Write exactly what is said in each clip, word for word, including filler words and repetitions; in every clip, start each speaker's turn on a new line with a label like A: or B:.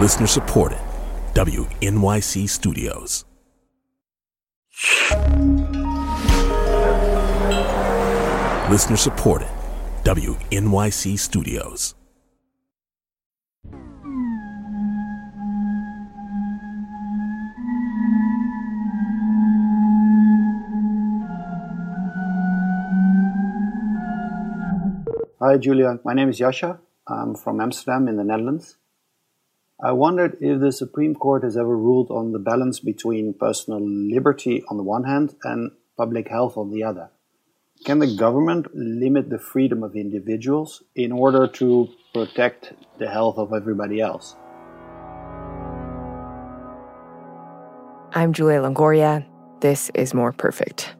A: Listener supported. W N Y C Studios. Listener supported. W N Y C Studios.
B: Hi, Julia. My name is Jascha. I'm from Amsterdam in the Netherlands. I wondered if the Supreme Court has ever ruled on the balance between personal liberty on the one hand and public health on the other. Can the government limit the freedom of individuals in order to protect the health of everybody else?
C: I'm Julia Longoria. This is More Perfect.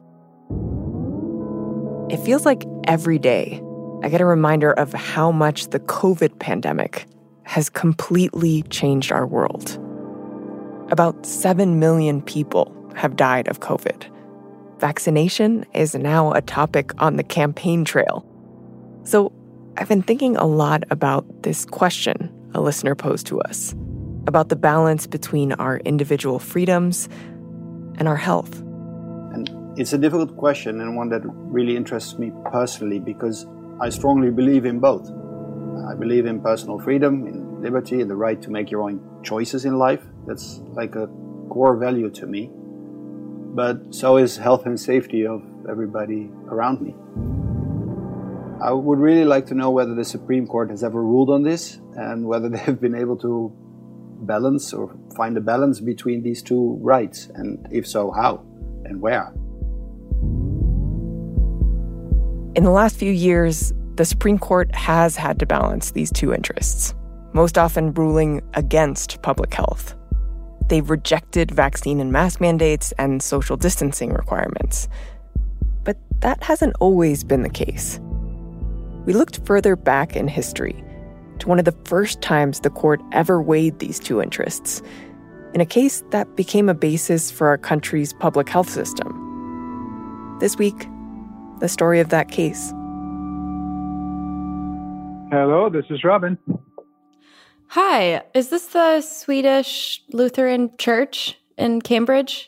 C: It feels like every day I get a reminder of how much the COVID pandemic has completely changed our world. About seven million people have died of COVID. Vaccination is now a topic on the campaign trail. So I've been thinking a lot about this question a listener posed to us, about the balance between our individual freedoms and our health.
B: And it's a difficult question and one that really interests me personally because I strongly believe in both. I believe in personal freedom, in liberty, and the right to make your own choices in life. That's like a core value to me. But so is health and safety of everybody around me. I would really like to know whether the Supreme Court has ever ruled on this and whether they've been able to balance or find a balance between these two rights, and if so, how and where.
C: In the last few years, the Supreme Court has had to balance these two interests, most often ruling against public health. They've rejected vaccine and mask mandates and social distancing requirements. But that hasn't always been the case. We looked further back in history to one of the first times the court ever weighed these two interests, in a case that became a basis for our country's public health system. This week, the story of that case.
D: Hello, this is Robin.
E: Hi, is this the Swedish Lutheran Church in Cambridge?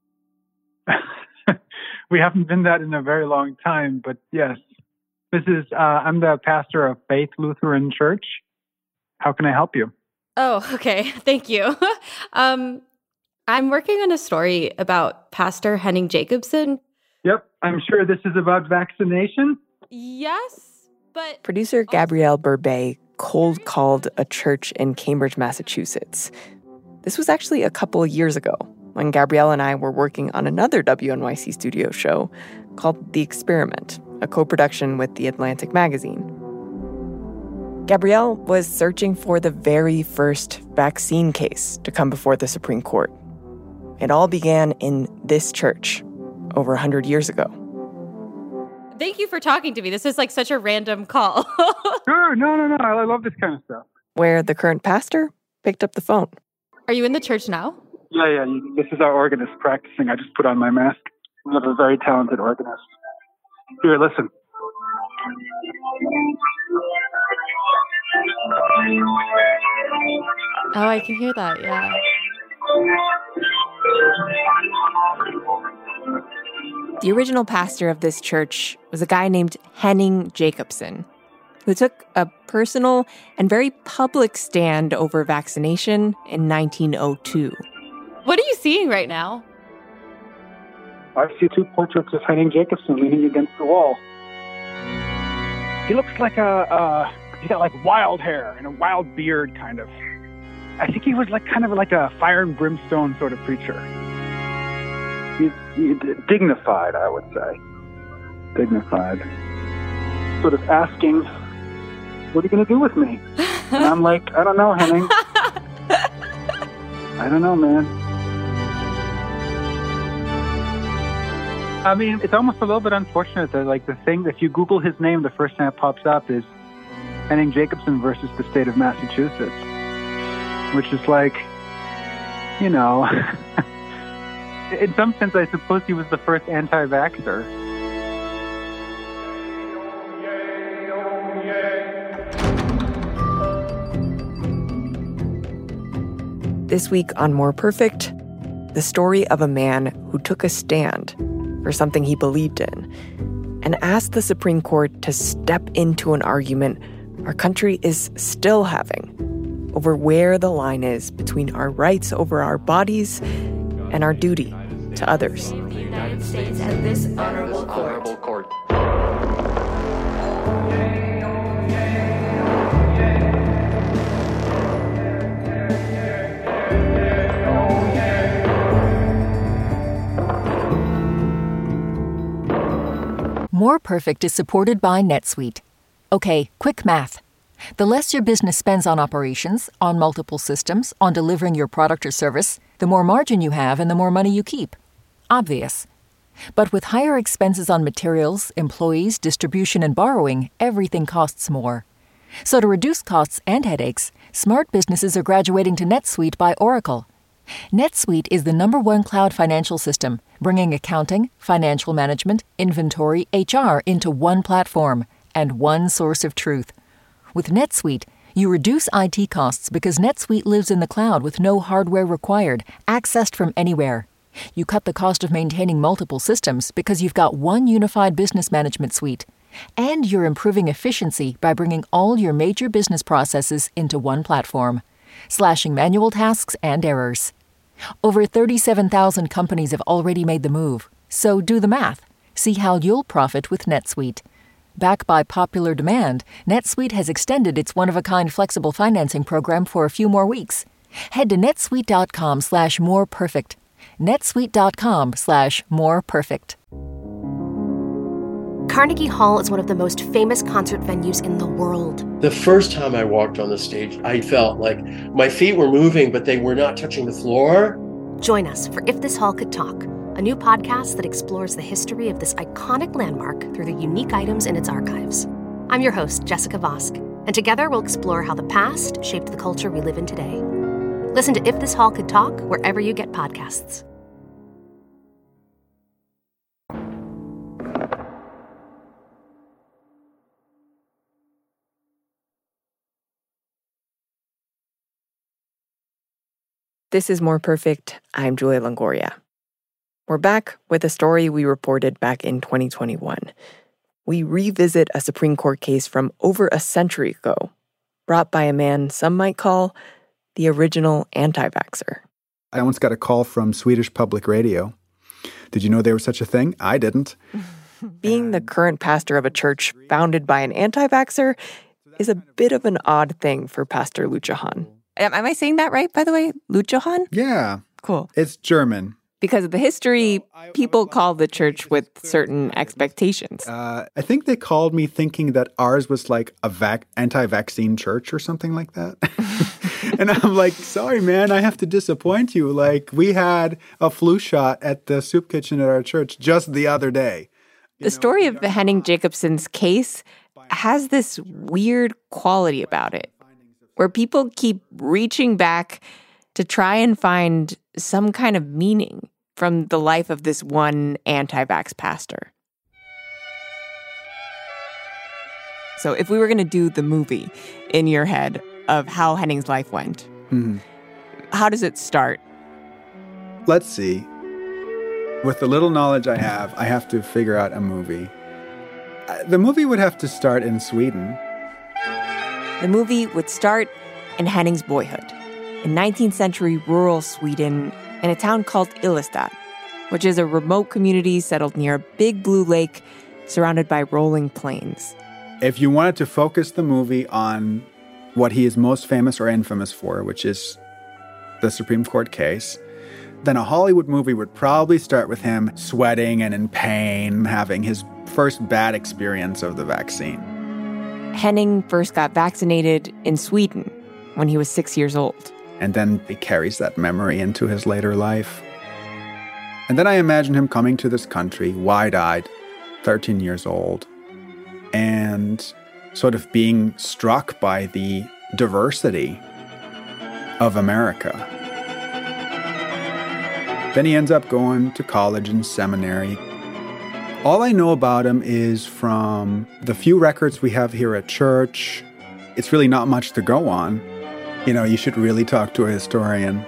D: We haven't been that in a very long time, but yes. This is, uh, I'm the pastor of Faith Lutheran Church. How can I help you?
E: Oh, okay. Thank you. um, I'm working on a story about Pastor Henning Jacobson.
D: Yep, I'm sure this is about vaccination.
E: Yes, but...
C: Producer Gabrielle Burbet cold-called a church in Cambridge, Massachusetts. This was actually a couple of years ago when Gabrielle and I were working on another W N Y C Studio show called The Experiment, a co-production with The Atlantic magazine. Gabrielle was searching for the very first vaccine case to come before the Supreme Court. It all began in this church over one hundred years ago.
E: Thank you for talking to me. This is like such a random call.
D: Sure, no, no, no. I love this kind of stuff.
C: Where the current pastor picked up the phone.
E: Are you in the church now?
D: Yeah, yeah. You, this is our organist practicing. I just put on my mask. We have a very talented organist. Here, listen.
E: Oh, I can hear that, yeah.
C: The original pastor of this church was a guy named Henning Jacobson, who took a personal and very public stand over vaccination in nineteen oh two.
E: What are you seeing right now?
D: I see two portraits of Henning Jacobson leaning against the wall. He looks like a, uh, he's got like wild hair and a wild beard, kind of. I think he was like kind of like a fire and brimstone sort of preacher. He's, he's dignified, I would say. Dignified. Sort of asking, what are you going to do with me? And I'm like, I don't know, Henning. I don't know, man. I mean, it's almost a little bit unfortunate that, like, the thing, if you Google his name, the first thing that pops up is Henning Jacobson versus the state of Massachusetts, which is like, you know, in some sense, I suppose he was the first anti-vaxxer.
C: This week on More Perfect, the story of a man who took a stand for something he believed in and asked the Supreme Court to step into an argument our country is still having over where the line is between our rights over our bodies and our duty to others.
F: The United States and this honorable court.
G: More Perfect is supported by NetSuite. Okay, quick math. The less your business spends on operations, on multiple systems, on delivering your product or service, the more margin you have and the more money you keep. Obvious. But with higher expenses on materials, employees, distribution, and borrowing, everything costs more. So to reduce costs and headaches, smart businesses are graduating to NetSuite by Oracle. NetSuite is the number one cloud financial system, bringing accounting, financial management, inventory, H R into one platform and one source of truth. With NetSuite, you reduce I T costs because NetSuite lives in the cloud with no hardware required, accessed from anywhere. You cut the cost of maintaining multiple systems because you've got one unified business management suite. And you're improving efficiency by bringing all your major business processes into one platform, slashing manual tasks and errors. Over thirty-seven thousand companies have already made the move, so do the math. See how you'll profit with NetSuite. Backed by popular demand, NetSuite has extended its one-of-a-kind flexible financing program for a few more weeks. Head to netsuite.com slash more perfect. netsuite.com slash more perfect.
H: Carnegie Hall is one of the most famous concert venues in the world.
I: The first time I walked on the stage, I felt like my feet were moving, but they were not touching the floor.
H: Join us for If This Hall Could Talk, a new podcast that explores the history of this iconic landmark through the unique items in its archives. I'm your host, Jessica Vosk, and together we'll explore how the past shaped the culture we live in today. Listen to If This Hall Could Talk wherever you get podcasts.
C: This is More Perfect. I'm Julia Longoria. We're back with a story we reported back in twenty twenty-one. We revisit a Supreme Court case from over a century ago, brought by a man some might call the original anti-vaxxer.
J: I once got a call from Swedish Public Radio. Did you know there was such a thing? I didn't.
C: Being the current pastor of a church founded by an anti-vaxxer is a bit of an odd thing for Pastor Lucha Hahn. Am, am I saying that right, by the way? Lucha Hahn?
J: Yeah.
C: Cool.
J: It's German.
C: Because of the history, people call the church with certain expectations.
J: Uh, I think they called me thinking that ours was like a vac- anti-vaccine church or something like that. And I'm like, sorry, man, I have to disappoint you. Like, we had a flu shot at the soup kitchen at our church just the other day. You
C: the
J: know,
C: story of the Henning Jacobson's case has this weird quality about it, where people keep reaching back to try and find some kind of meaning from the life of this one anti-vax pastor. So if we were going to do the movie in your head of how Henning's life went, mm-hmm. how does it start?
J: Let's see. With the little knowledge I have, I have to figure out a movie. The movie would have to start in Sweden.
C: The movie would start in Henning's boyhood, in nineteenth century rural Sweden, in a town called Illestad, which is a remote community settled near a big blue lake surrounded by rolling plains.
J: If you wanted to focus the movie on what he is most famous or infamous for, which is the Supreme Court case, then a Hollywood movie would probably start with him sweating and in pain, having his first bad experience of the vaccine.
C: Henning first got vaccinated in Sweden when he was six years old.
J: And then he carries that memory into his later life. And then I imagine him coming to this country, wide-eyed, thirteen years old, and sort of being struck by the diversity of America. Then he ends up going to college and seminary. All I know about him is from the few records we have here at church. It's really not much to go on. You know, you should really talk to a historian.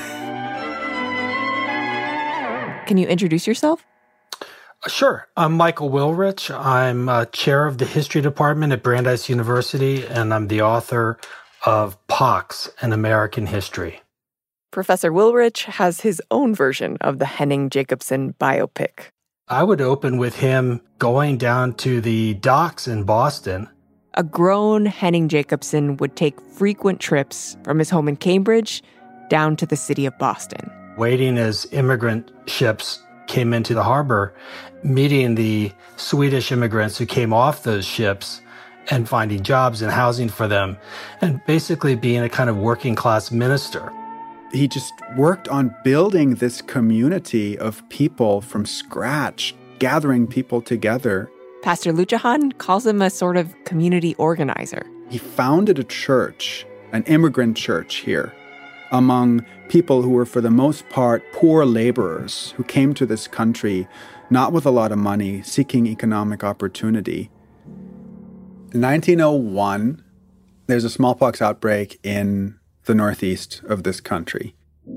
C: Can you introduce yourself?
K: Sure. I'm Michael Wilrich. I'm uh, chair of the history department at Brandeis University, and I'm the author of Pox, An American History.
C: Professor Wilrich has his own version of the Henning Jacobson biopic.
K: I would open with him going down to the docks in Boston.
C: A grown Henning Jacobson would take frequent trips from his home in Cambridge down to the city of Boston.
K: Waiting as immigrant ships came into the harbor, meeting the Swedish immigrants who came off those ships and finding jobs and housing for them, and basically being a kind of working class minister.
J: He just worked on building this community of people from scratch, gathering people together.
C: Pastor Luchahan calls him a sort of community organizer.
J: He founded a church, an immigrant church here, among people who were, for the most part, poor laborers who came to this country not with a lot of money, seeking economic opportunity. In nineteen oh one, there's a smallpox outbreak in the northeast of this country.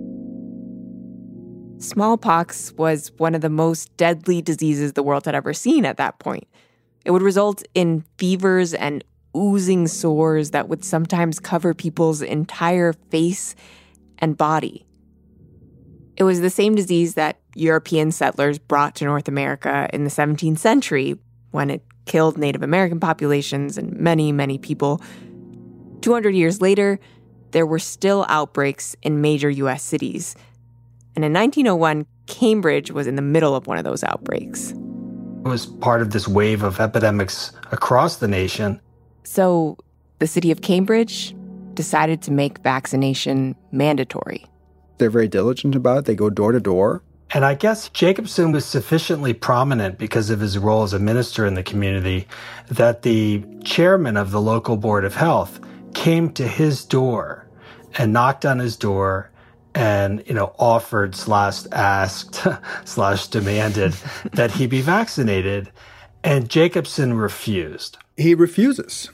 C: Smallpox was one of the most deadly diseases the world had ever seen at that point. It would result in fevers and oozing sores that would sometimes cover people's entire face and body. It was the same disease that European settlers brought to North America in the seventeenth century when it killed Native American populations and many, many people. two hundred years later, there were still outbreaks in major U S cities. And in nineteen oh one, Cambridge was in the middle of one of those outbreaks.
K: It was part of this wave of epidemics across the nation.
C: So the city of Cambridge decided to make vaccination mandatory.
J: They're very diligent about it. They go door to door.
K: And I guess Jacobson was sufficiently prominent because of his role as a minister in the community that the chairman of the local board of health came to his door and knocked on his door and, you know, offered slash asked slash demanded that he be vaccinated. And Jacobson refused.
J: He refuses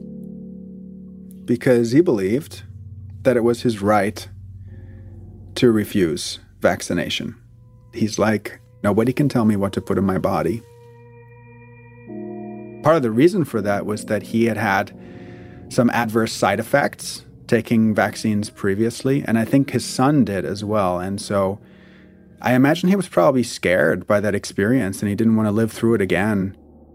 J: because he believed that it was his right to refuse vaccination. He's like, nobody can tell me what to put in my body. Part of the reason for that was that he had had some adverse side effects taking vaccines previously, and I think his son did as well. And so I imagine he was probably scared by that experience and he didn't want to live through it again.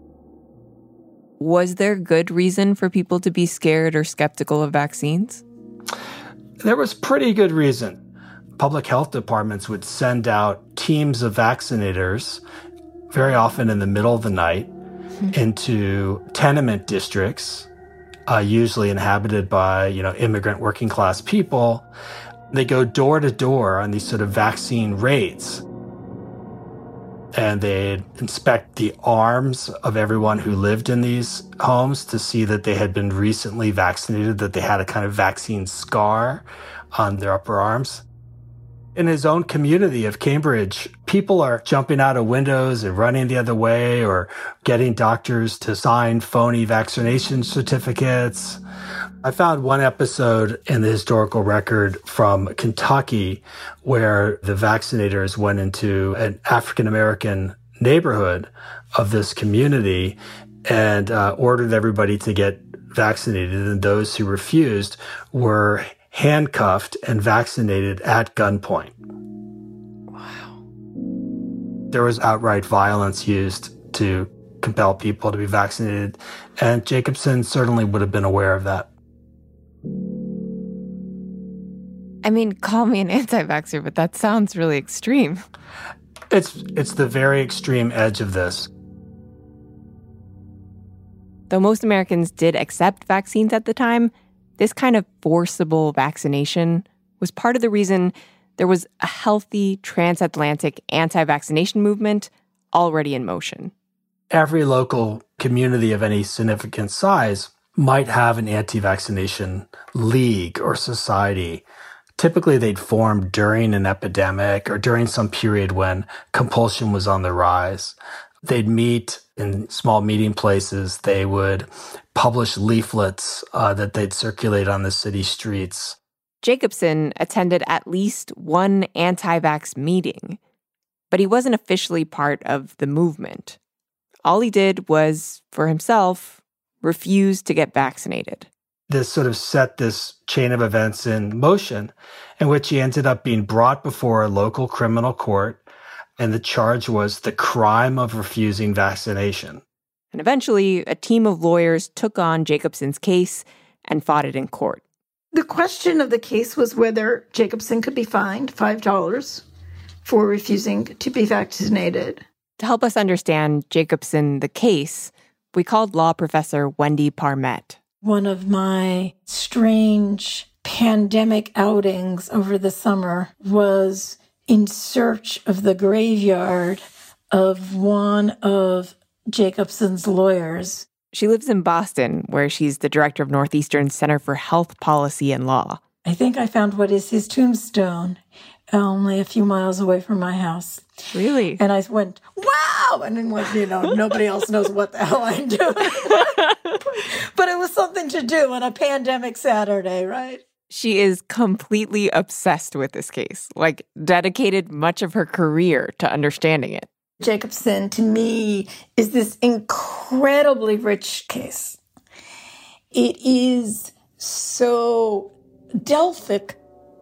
C: Was there good reason for people to be scared or skeptical of vaccines?
K: There was pretty good reason. Public health departments would send out teams of vaccinators, very often in the middle of the night, into tenement districts, uh, usually inhabited by, you know, immigrant working class people. They go door to door on these sort of vaccine raids. And they'd inspect the arms of everyone who lived in these homes to see that they had been recently vaccinated, that they had a kind of vaccine scar on their upper arms. In his own community of Cambridge, people are jumping out of windows and running the other way or getting doctors to sign phony vaccination certificates. I found one episode in the historical record from Kentucky where the vaccinators went into an African-American neighborhood of this community and uh, ordered everybody to get vaccinated, and those who refused were handcuffed and vaccinated at gunpoint.
C: Wow.
K: There was outright violence used to compel people to be vaccinated, and Jacobson certainly would have been aware of that.
C: I mean, call me an anti-vaxxer, but that sounds really extreme.
K: It's it's the very extreme edge of this.
C: Though most Americans did accept vaccines at the time, this kind of forcible vaccination was part of the reason there was a healthy transatlantic anti-vaccination movement already in motion.
K: Every local community of any significant size might have an anti-vaccination league or society. Typically, they'd form during an epidemic or during some period when compulsion was on the rise. They'd meet In small meeting places, they would publish leaflets uh, that they'd circulate on the city streets.
C: Jacobson attended at least one anti-vax meeting, but he wasn't officially part of the movement. All he did was, for himself, refuse to get vaccinated.
K: This sort of set this chain of events in motion, in which he ended up being brought before a local criminal court, and the charge was the crime of refusing vaccination.
C: And eventually, a team of lawyers took on Jacobson's case and fought it in court.
L: The question of the case was whether Jacobson could be fined five dollars for refusing to be vaccinated.
C: To help us understand Jacobson, the case, we called law professor Wendy Parmet.
M: One of my strange pandemic outings over the summer was in search of the graveyard of one of Jacobson's lawyers.
C: She lives in Boston, where she's the director of Northeastern's Center for Health Policy and Law.
M: I think I found what is his tombstone, only a few miles away from my house.
C: Really?
M: And I went, wow! And then, like, you know, nobody else knows what the hell I'm doing. But it was something to do on a pandemic Saturday, right?
C: She is completely obsessed with this case, like dedicated much of her career to understanding it.
L: Jacobson, to me, is this incredibly rich case. It is so Delphic.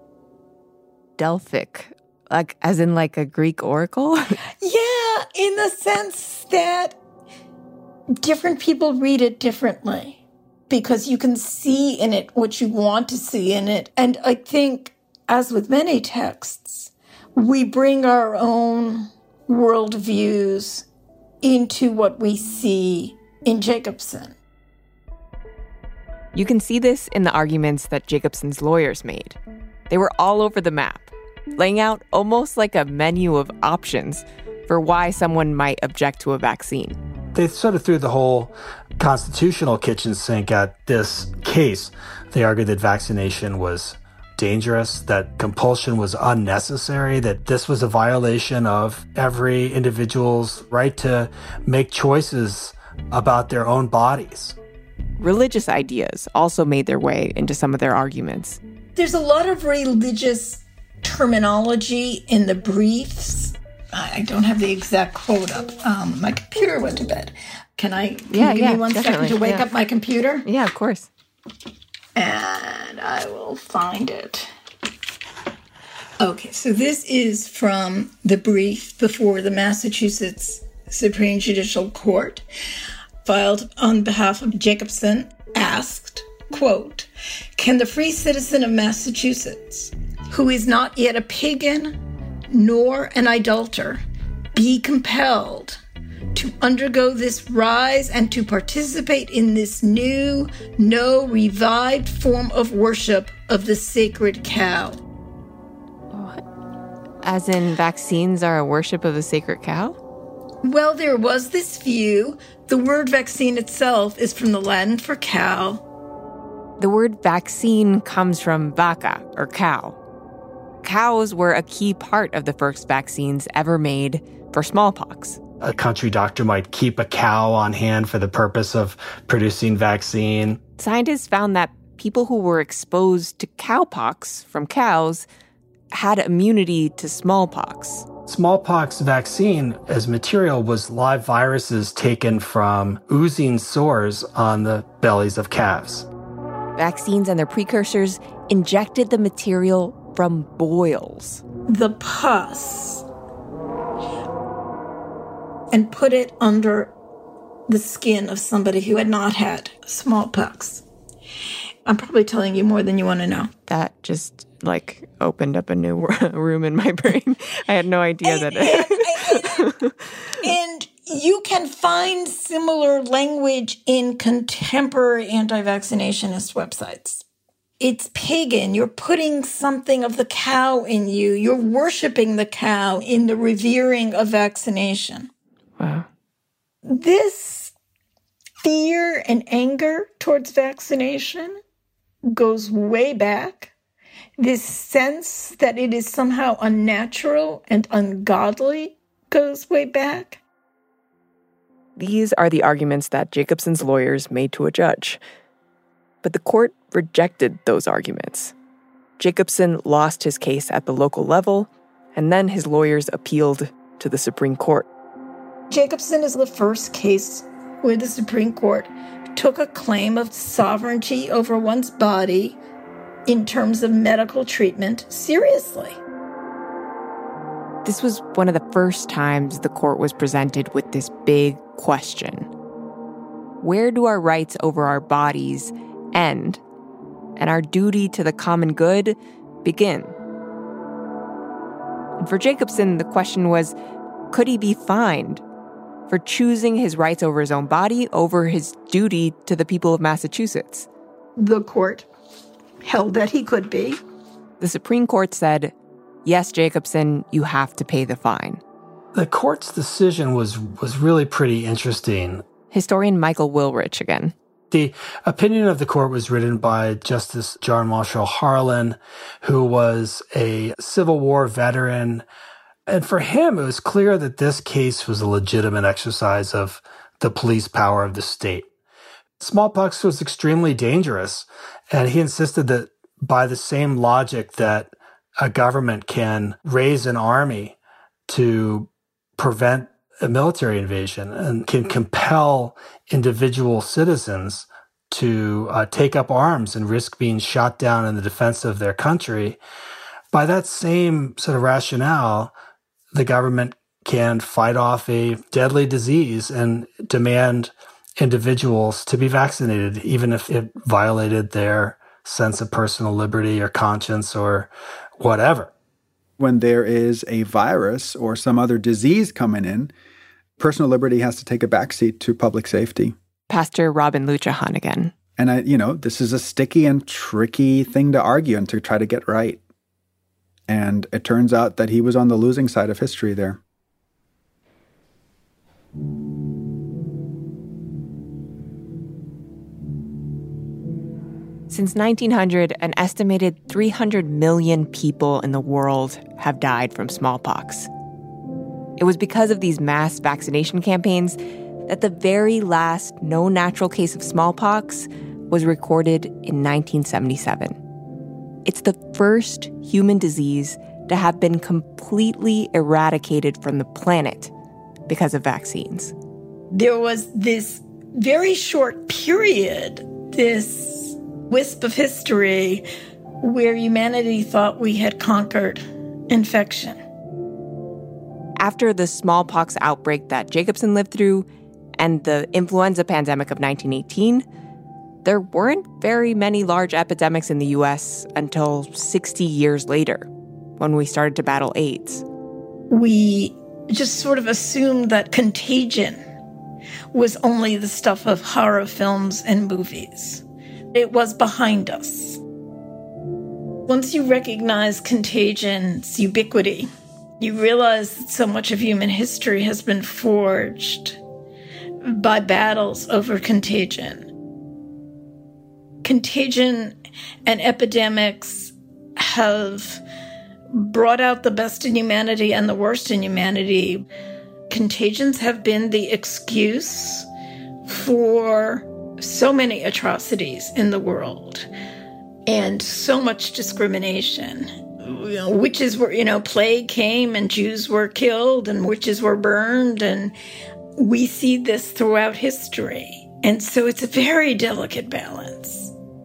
C: Delphic? Like, as in like a Greek oracle?
L: Yeah, in the sense that different people read it differently. Because you can see in it what you want to see in it. And I think, as with many texts, we bring our own worldviews into what we see in Jacobson.
C: You can see this in the arguments that Jacobson's lawyers made. They were all over the map, laying out almost like a menu of options for why someone might object to a vaccine.
K: They sort of threw the whole constitutional kitchen sink at this case. They argued that vaccination was dangerous, that compulsion was unnecessary, that this was a violation of every individual's right to make choices about their own bodies.
C: Religious ideas also made their way into some of their arguments.
L: There's a lot of religious terminology in the briefs. I don't have the exact quote up. Um, my computer went to bed. Can I? Can
C: yeah,
L: you give
C: yeah,
L: me one
C: definitely.
L: second to wake
C: yeah.
L: up my computer?
C: Yeah, of course.
L: And I will find it. Okay, so this is from the brief before the Massachusetts Supreme Judicial Court, filed on behalf of Jacobson, asked, quote, "Can the free citizen of Massachusetts, who is not yet a pagan nor an idolater, be compelled to undergo this rise and to participate in this new, no revived form of worship of the sacred cow?"
C: What? As in vaccines are a worship of the sacred cow?
L: Well, there was this view. The word vaccine itself is from the Latin for cow.
C: The word vaccine comes from vaca, or cow. Cows were a key part of the first vaccines ever made for smallpox.
K: A country doctor might keep a cow on hand for the purpose of producing vaccine.
C: Scientists found that people who were exposed to cowpox from cows had immunity to smallpox.
K: Smallpox vaccine as material was live viruses taken from oozing sores on the bellies of calves.
C: Vaccines and their precursors injected the material from boils.
L: The pus. And put it under the skin of somebody who had not had smallpox. I'm probably telling you more than you want to know.
C: That just, like, opened up a new room in my brain. I had no idea
L: and,
C: that...
L: and, and, and you can find similar language in contemporary anti-vaccinationist websites. It's pagan. You're putting something of the cow in you. You're worshiping the cow in the revering of vaccination.
C: Wow.
L: This fear and anger towards vaccination goes way back. This sense that it is somehow unnatural and ungodly goes way back.
C: These are the arguments that Jacobson's lawyers made to a judge. But the court rejected those arguments. Jacobson lost his case at the local level, and then his lawyers appealed to the Supreme Court.
M: Jacobson is the first case where the Supreme Court took a claim of sovereignty over one's body in terms of medical treatment seriously.
C: This was one of the first times the court was presented with this big question. Where do our rights over our bodies end and our duty to the common good begin? And for Jacobson, the question was, could he be fined for choosing his rights over his own body over his duty to the people of Massachusetts?
M: The court held that he could be.
C: The Supreme Court said, yes, Jacobson, you have to pay the fine.
K: The court's decision was was really pretty interesting.
C: Historian Michael Wilrich again.
K: The opinion of the court was written by Justice John Marshall Harlan, who was a Civil War veteran. And for him, it was clear that this case was a legitimate exercise of the police power of the state. Smallpox was extremely dangerous, and he insisted that by the same logic that a government can raise an army to prevent a military invasion and can compel individual citizens to uh, take up arms and risk being shot down in the defense of their country, by that same sort of rationale, the government can fight off a deadly disease and demand individuals to be vaccinated, even if it violated their sense of personal liberty or conscience or whatever.
J: When there is a virus or some other disease coming in, personal liberty has to take a backseat to public safety.
C: Pastor Robin Luchahan again.
J: And, I, you know, this is a sticky and tricky thing to argue and to try to get right. And it turns out that he was on the losing side of history there.
C: Since nineteen hundred, an estimated three hundred million people in the world have died from smallpox. It was because of these mass vaccination campaigns that the very last known natural case of smallpox was recorded in nineteen seventy-seven. It's the first human disease to have been completely eradicated from the planet because of vaccines.
M: There was this very short period, this wisp of history, where humanity thought we had conquered infection.
C: After the smallpox outbreak that Jacobson lived through and the influenza pandemic of nineteen eighteen, there weren't very many large epidemics in the U S until sixty years later, when we started to battle AIDS.
M: We just sort of assumed that contagion was only the stuff of horror films and movies. It was behind us. Once you recognize contagion's ubiquity, you realize that so much of human history has been forged by battles over contagion. Contagion and epidemics have brought out the best in humanity and the worst in humanity. Contagions have been the excuse for so many atrocities in the world and so much discrimination. You know, witches were, you know, plague came and Jews were killed and witches were burned, and we see this throughout history. And so it's a very delicate balance.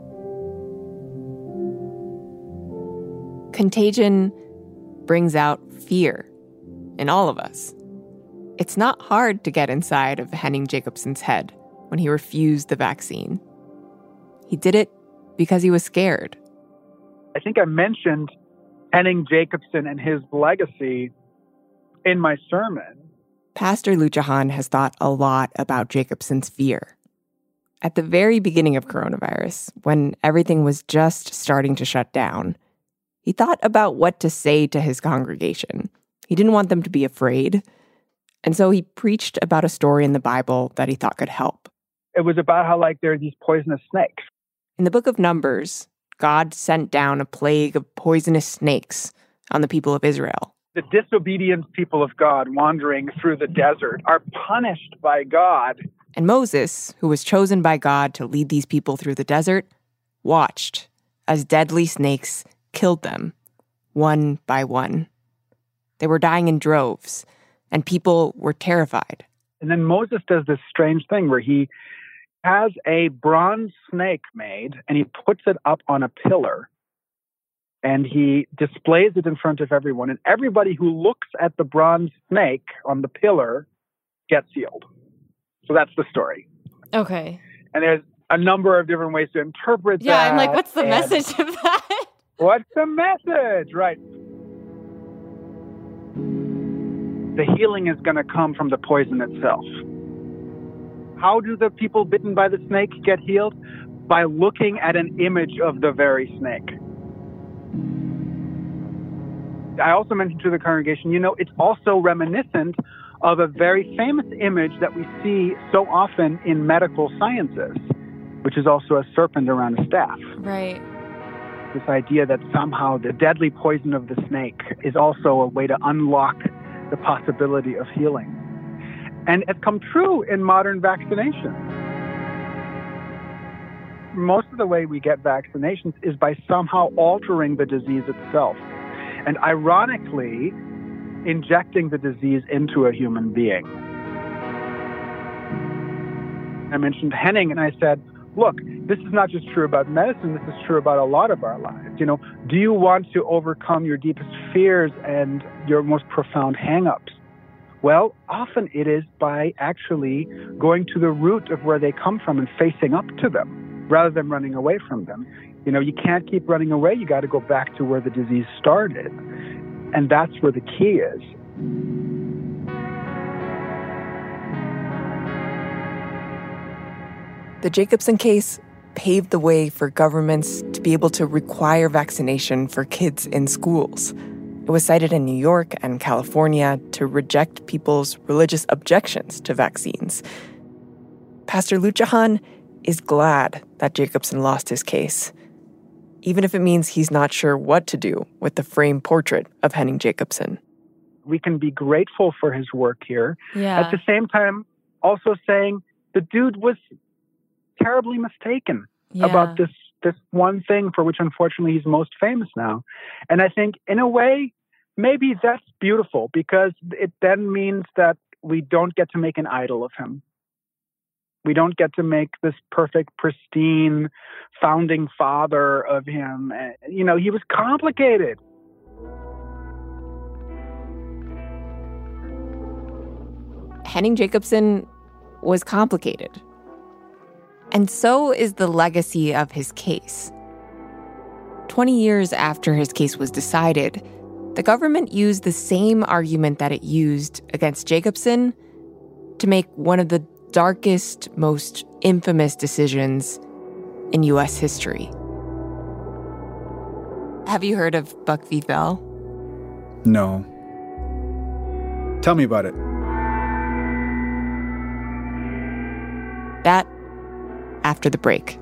C: Contagion brings out fear in all of us. It's not hard to get inside of Henning Jacobson's head when he refused the vaccine. He did it because he was scared.
D: I think I mentioned Henning Jacobson and his legacy in my sermon.
C: Pastor Luchahan has thought a lot about Jacobson's fear. At the very beginning of coronavirus, when everything was just starting to shut down, he thought about what to say to his congregation. He didn't want them to be afraid, and so he preached about a story in the Bible that he thought could help.
D: It was about how, like, there are these poisonous snakes.
C: In the book of Numbers, God sent down a plague of poisonous snakes on the people of Israel.
D: The disobedient people of God wandering through the desert are punished by God.
C: And Moses, who was chosen by God to lead these people through the desert, watched as deadly snakes killed them, one by one. They were dying in droves, and people were terrified.
D: And then Moses does this strange thing where he has a bronze snake made, and he puts it up on a pillar, and he displays it in front of everyone. And everybody who looks at the bronze snake on the pillar gets healed. So that's the story.
E: Okay.
D: And there's a number of different ways to interpret
E: yeah,
D: that.
E: Yeah, I'm like, what's the
D: and
E: message of that?
D: What's the message? Right. The healing is going to come from the poison itself. How do the people bitten by the snake get healed? By looking at an image of the very snake. I also mentioned to the congregation, you know, it's also reminiscent of a very famous image that we see so often in medical sciences, which is also a serpent around a staff.
E: Right.
D: This idea that somehow the deadly poison of the snake is also a way to unlock the possibility of healing. And it's come true in modern vaccination. Most of the way we get vaccinations is by somehow altering the disease itself. And ironically, injecting the disease into a human being. I mentioned Henning, and I said, look, this is not just true about medicine, this is true about a lot of our lives. You know, do you want to overcome your deepest fears and your most profound hang-ups? Well, often it is by actually going to the root of where they come from and facing up to them, rather than running away from them. You know, you can't keep running away, you got to go back to where the disease started. And that's where the key is.
C: The Jacobson case paved the way for governments to be able to require vaccination for kids in schools. It was cited in New York and California to reject people's religious objections to vaccines. Pastor Luchahan is glad that Jacobson lost his case, even if it means he's not sure what to do with the framed portrait of Henning Jacobson.
D: We can be grateful for his work here.
E: Yeah.
D: At the same time, also saying the dude was terribly mistaken
E: yeah.
D: about this this one thing for which, unfortunately, he's most famous now. And I think, in a way, maybe that's beautiful, because it then means that we don't get to make an idol of him. We don't get to make this perfect, pristine founding father of him. You know, he was complicated.
C: Henning Jacobson was complicated. And so is the legacy of his case. Twenty years after his case was decided, the government used the same argument that it used against Jacobson to make one of the darkest, most infamous decisions in U S history. Have you heard of Buck v. Bell?
J: No. Tell me about it.
C: That after the break.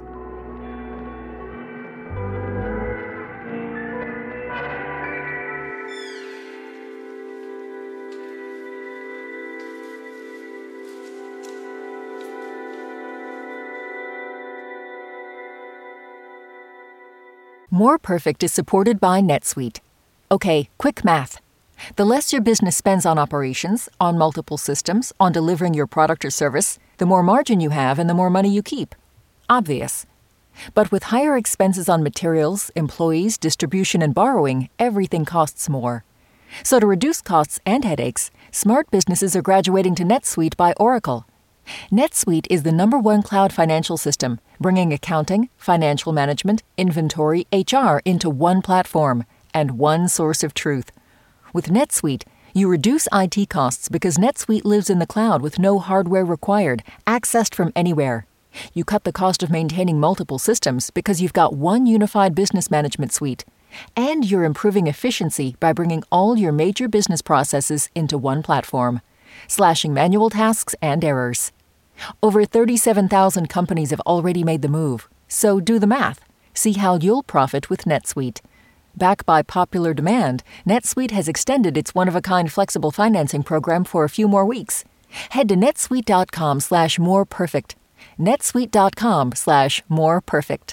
G: More Perfect is supported by NetSuite. Okay, quick math. The less your business spends on operations, on multiple systems, on delivering your product or service, the more margin you have and the more money you keep. Obvious. But with higher expenses on materials, employees, distribution, and borrowing, everything costs more. So to reduce costs and headaches, smart businesses are graduating to NetSuite by Oracle. NetSuite is the number one cloud financial system, bringing accounting, financial management, inventory, H R into one platform and one source of truth. With NetSuite, you reduce I T costs because NetSuite lives in the cloud with no hardware required, accessed from anywhere. You cut the cost of maintaining multiple systems because you've got one unified business management suite. And you're improving efficiency by bringing all your major business processes into one platform, slashing manual tasks and errors. Over thirty-seven thousand companies have already made the move, so do the math. See how you'll profit with NetSuite. Backed by popular demand, NetSuite has extended its one-of-a-kind flexible financing program for a few more weeks. Head to netsuite.com slash more perfect. netsuite.com slash more perfect.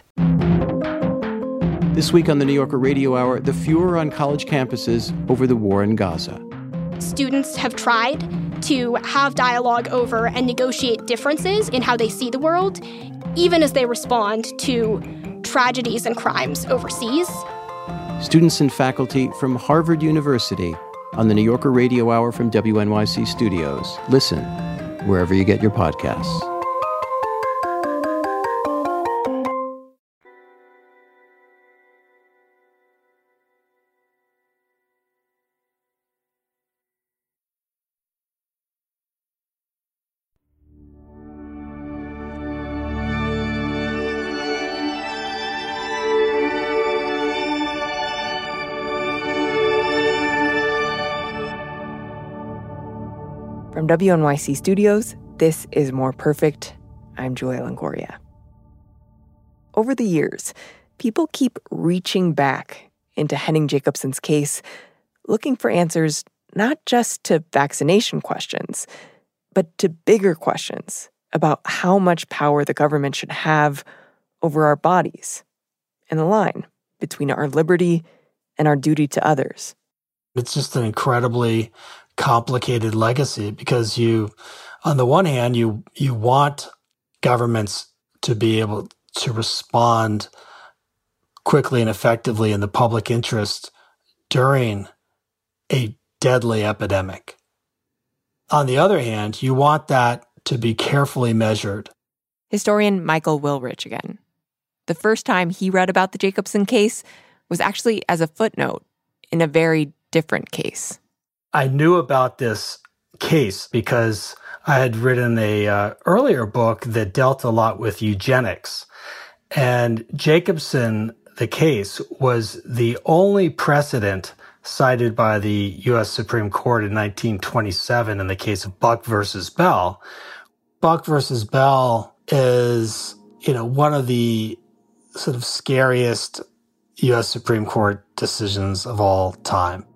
N: This week on the New Yorker Radio Hour, the furor on college campuses over the war in Gaza.
O: Students have tried to have dialogue over and negotiate differences in how they see the world, even as they respond to tragedies and crimes overseas.
N: Students and faculty from Harvard University on the New Yorker Radio Hour from W N Y C Studios. Listen wherever you get your podcasts.
C: From W N Y C Studios, this is More Perfect. I'm Julia Longoria. Over the years, people keep reaching back into Henning Jacobson's case, looking for answers not just to vaccination questions, but to bigger questions about how much power the government should have over our bodies and the line between our liberty and our duty to others.
K: It's just an incredibly complicated legacy because you, on the one hand, you you want governments to be able to respond quickly and effectively in the public interest during a deadly epidemic. On the other hand, you want that to be carefully measured.
C: Historian Michael Wilrich again. The first time he read about the Jacobson case was actually as a footnote in a very different case.
K: I knew about this case because I had written a uh, earlier book that dealt a lot with eugenics. And Jacobson, the case, was the only precedent cited by the U S Supreme Court in nineteen twenty-seven in the case of Buck versus Bell. Buck versus Bell is, you know, one of the sort of scariest U S Supreme Court decisions of all time.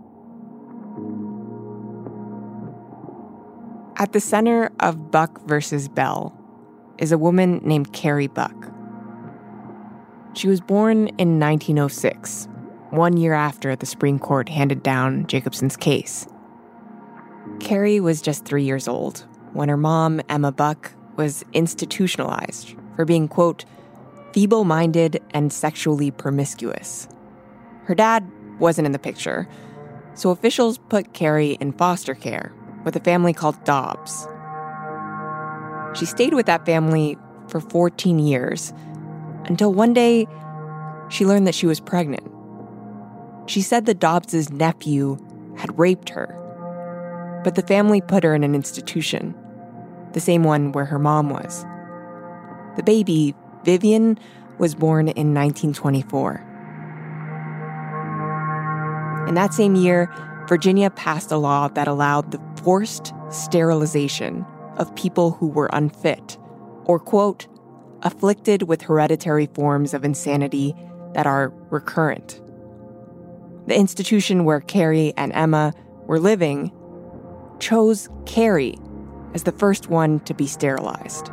C: At the center of Buck versus Bell is a woman named Carrie Buck. She was born in nineteen oh six, one year after the Supreme Court handed down Jacobson's case. Carrie was just three years old when her mom, Emma Buck, was institutionalized for being, quote, feeble-minded and sexually promiscuous. Her dad wasn't in the picture, so officials put Carrie in foster care with a family called Dobbs. She stayed with that family for fourteen years until one day she learned that she was pregnant. She said that Dobbs' nephew had raped her, but the family put her in an institution, the same one where her mom was. The baby, Vivian, was born in nineteen twenty-four. In that same year, Virginia passed a law that allowed the forced sterilization of people who were unfit or, quote, afflicted with hereditary forms of insanity that are recurrent. The institution where Carrie and Emma were living chose Carrie as the first one to be sterilized.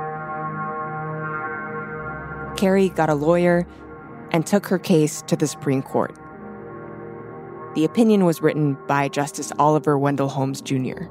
C: Carrie got a lawyer and took her case to the Supreme Court. The opinion was written by Justice Oliver Wendell Holmes, Junior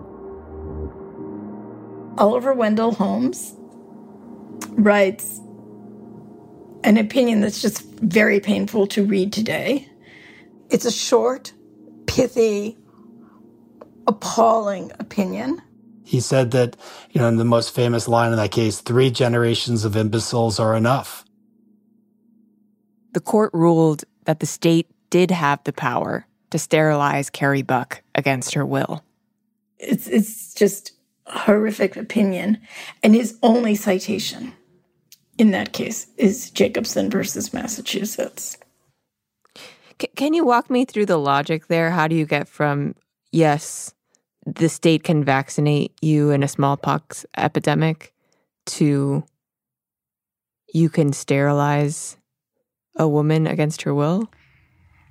M: Oliver Wendell Holmes writes an opinion that's just very painful to read today. It's a short, pithy, appalling opinion.
K: He said that, you know, in the most famous line in that case, three generations of imbeciles are enough.
C: The court ruled that the state did have the power to sterilize Carrie Buck against her will.
M: It's it's just a horrific opinion. And his only citation in that case is Jacobson versus Massachusetts.
C: C- can you walk me through the logic there? How do you get from, yes, the state can vaccinate you in a smallpox epidemic, to you can sterilize a woman against her will?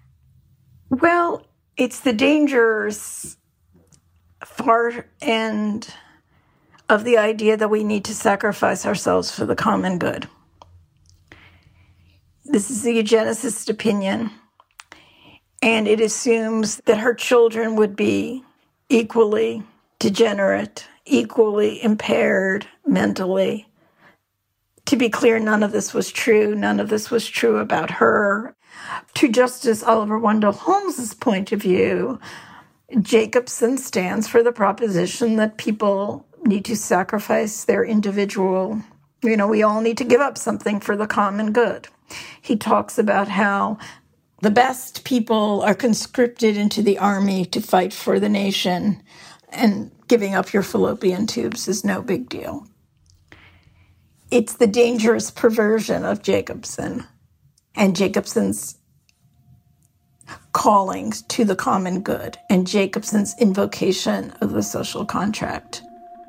M: Well, it's the dangers far end of the idea that we need to sacrifice ourselves for the common good. This is the eugenicist opinion, and it assumes that her children would be equally degenerate, equally impaired mentally. To be clear, none of this was true. None of this was true about her. To Justice Oliver Wendell Holmes's point of view, Jacobson stands for the proposition that people need to sacrifice their individual, you know, we all need to give up something for the common good. He talks about how the best people are conscripted into the army to fight for the nation, and giving up your fallopian tubes is no big deal. It's the dangerous perversion of Jacobson and Jacobson's callings to the common good and Jacobson's invocation of the social contract.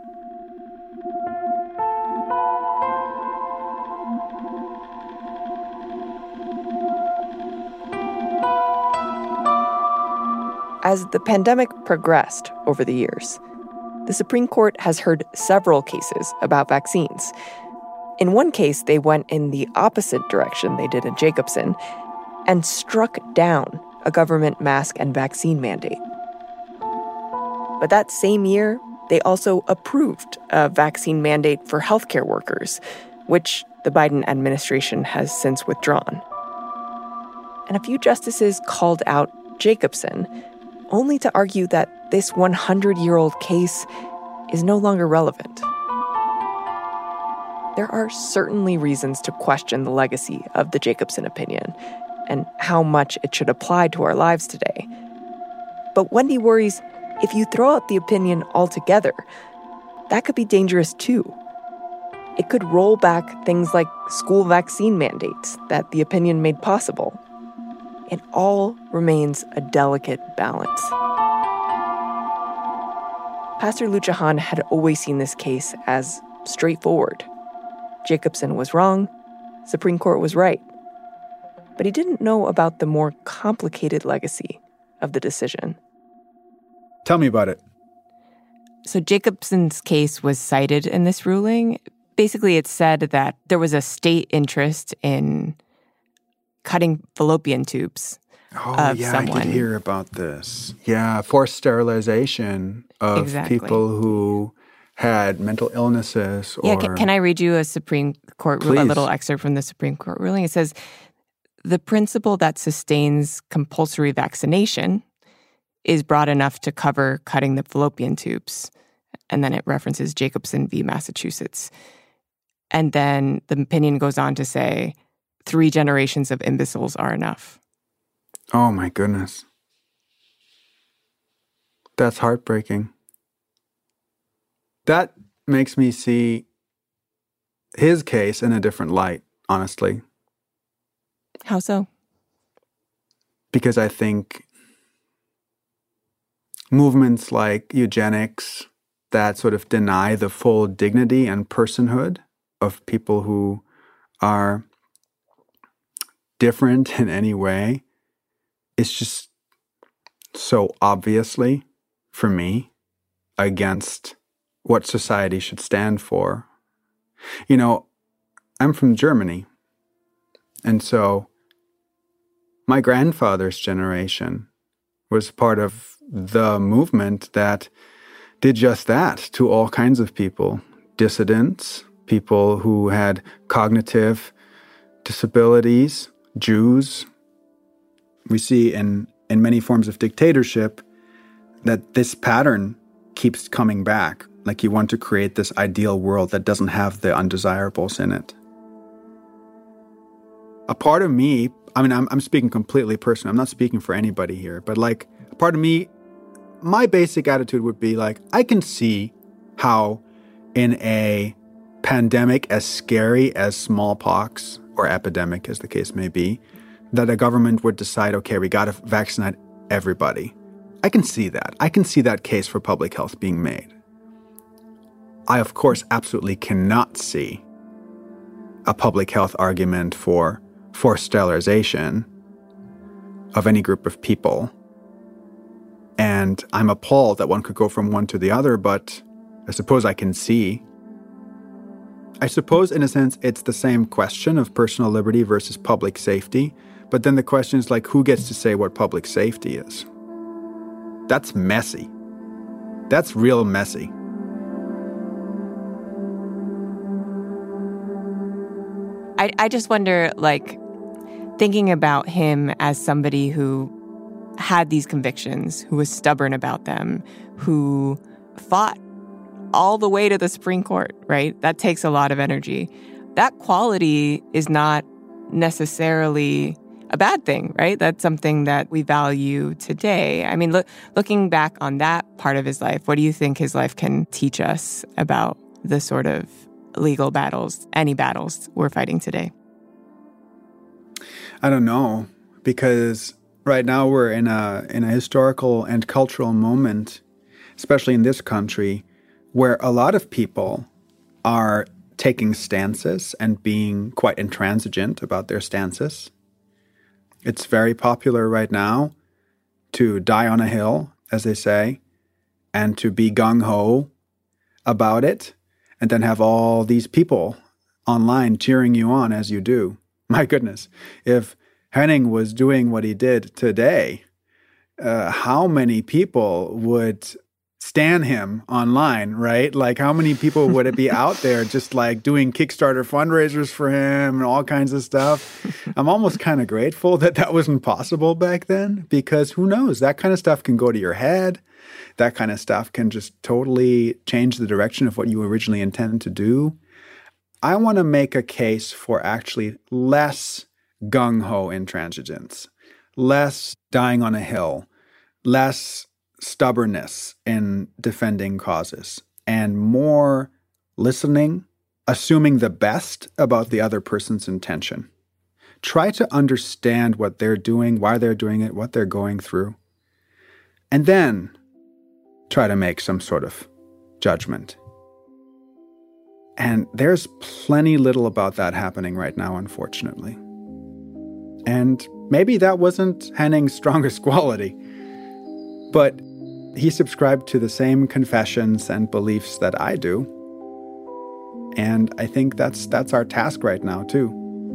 C: As the pandemic progressed over the years, the Supreme Court has heard several cases about vaccines. In one case, they went in the opposite direction they did in Jacobson and struck down a government mask and vaccine mandate. But that same year, they also approved a vaccine mandate for healthcare workers, which the Biden administration has since withdrawn. And a few justices called out Jacobson, only to argue that this hundred-year-old case is no longer relevant. There are certainly reasons to question the legacy of the Jacobson opinion and how much it should apply to our lives today. But Wendy worries if you throw out the opinion altogether, that could be dangerous too. It could roll back things like school vaccine mandates that the opinion made possible. It all remains a delicate balance. Pastor Luchahan had always seen this case as straightforward. Jacobson was wrong, Supreme Court was right. But he didn't know about the more complicated legacy of the decision.
J: Tell me about it.
C: So Jacobson's case was cited in this ruling. Basically, it said that there was a state interest in cutting fallopian tubes
J: oh,
C: of
J: yeah,
C: someone.
J: I did hear about this. Yeah, forced sterilization of
C: exactly.
J: people who had mental illnesses. Or...
C: Yeah, can, can I read you a Supreme Court
J: Please.
C: a little excerpt from the Supreme Court ruling? It says, the principle that sustains compulsory vaccination is broad enough to cover cutting the fallopian tubes. And then it references Jacobson v. Massachusetts. And then the opinion goes on to say, three generations of imbeciles are enough.
J: Oh, my goodness. That's heartbreaking. That makes me see his case in a different light, honestly.
C: How so?
J: Because I think movements like eugenics that sort of deny the full dignity and personhood of people who are different in any way is just so obviously, for me, against what society should stand for. You know, I'm from Germany, and so my grandfather's generation was part of the movement that did just that to all kinds of people, dissidents, people who had cognitive disabilities, Jews. We see in, in many forms of dictatorship that this pattern keeps coming back. Like you want to create this ideal world that doesn't have the undesirables in it. A part of me, I mean, I'm, I'm speaking completely personal. I'm not speaking for anybody here, but like a part of me, my basic attitude would be like, I can see how in a pandemic as scary as smallpox or epidemic, as the case may be, that a government would decide, okay, we got to vaccinate everybody. I can see that. I can see that case for public health being made. I, of course, absolutely cannot see a public health argument for forced sterilization of any group of people. And I'm appalled that one could go from one to the other, but I suppose I can see. I suppose, in a sense, it's the same question of personal liberty versus public safety, but then the question is like, who gets to say what public safety is? That's messy. That's real messy.
C: I, I just wonder, like, thinking about him as somebody who had these convictions, who was stubborn about them, who fought all the way to the Supreme Court, right? That takes a lot of energy. That quality is not necessarily a bad thing, right? That's something that we value today. I mean, look, looking back on that part of his life, what do you think his life can teach us about the sort of legal battles, any battles we're fighting today?
J: I don't know, because right now we're in a in a historical and cultural moment, especially in this country, where a lot of people are taking stances and being quite intransigent about their stances. It's very popular right now to die on a hill, as they say, and to be gung-ho about it, and then have all these people online cheering you on as you do. My goodness, if Henning was doing what he did today, uh, how many people would stan him online, right? Like, how many people would it be out there just like doing Kickstarter fundraisers for him and all kinds of stuff? I'm almost kind of grateful that that wasn't possible back then, because who knows? That kind of stuff can go to your head. That kind of stuff can just totally change the direction of what you originally intended to do. I want to make a case for actually less gung-ho intransigence, less dying on a hill, less stubbornness in defending causes, and more listening, assuming the best about the other person's intention. Try to understand what they're doing, why they're doing it, what they're going through, and then try to make some sort of judgment. And there's plenty little about that happening right now, unfortunately. And maybe that wasn't Henning's strongest quality, but he subscribed to the same confessions and beliefs that I do. And I think that's that's our task right now, too.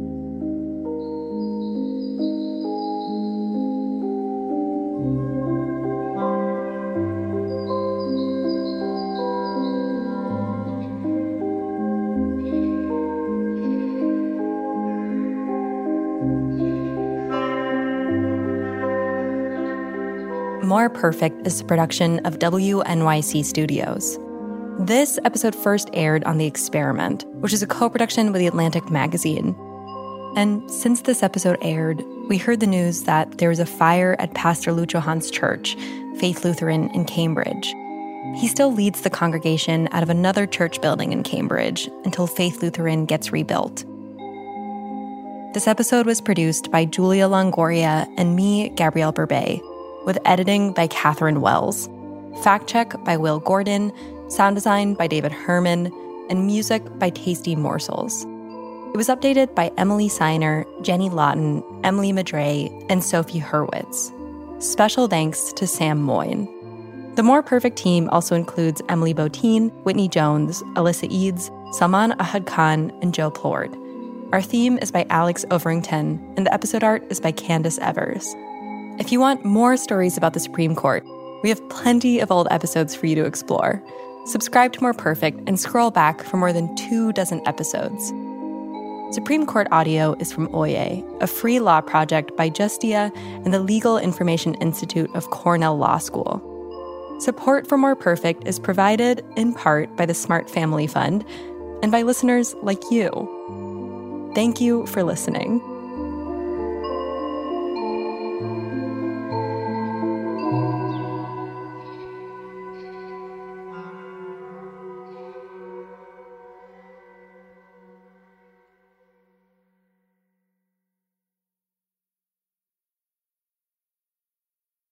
P: More Perfect is a production of W N Y C Studios. This episode first aired on The Experiment, which is a co-production with The Atlantic magazine. And since this episode aired, we heard the news that there was a fire at Pastor Lou Johan's church, Faith Lutheran in Cambridge. He still leads the congregation out of another church building in Cambridge until Faith Lutheran gets rebuilt. This episode was produced by Julia Longoria and me, Gabrielle Berbet, with editing by Catherine Wells, fact check by Will Gordon, sound design by David Herman, and music by Tasty Morsels. It was updated by Emily Seiner, Jenny Lawton, Emily Madre, and Sophie Hurwitz. Special thanks to Sam Moyne. The More Perfect team also includes Emily Botine, Whitney Jones, Alyssa Eads, Salman Ahad Khan, and Joe Plord. Our theme is by Alex Overington, and the episode art is by Candace Evers. If you want more stories about the Supreme Court, we have plenty of old episodes for you to explore. Subscribe to More Perfect and scroll back for more than two dozen episodes. Supreme Court audio is from Oye, a free law project by Justia and the Legal Information Institute of Cornell Law School. Support for More Perfect is provided, in part, by the Smart Family Fund and by listeners like you. Thank you for listening.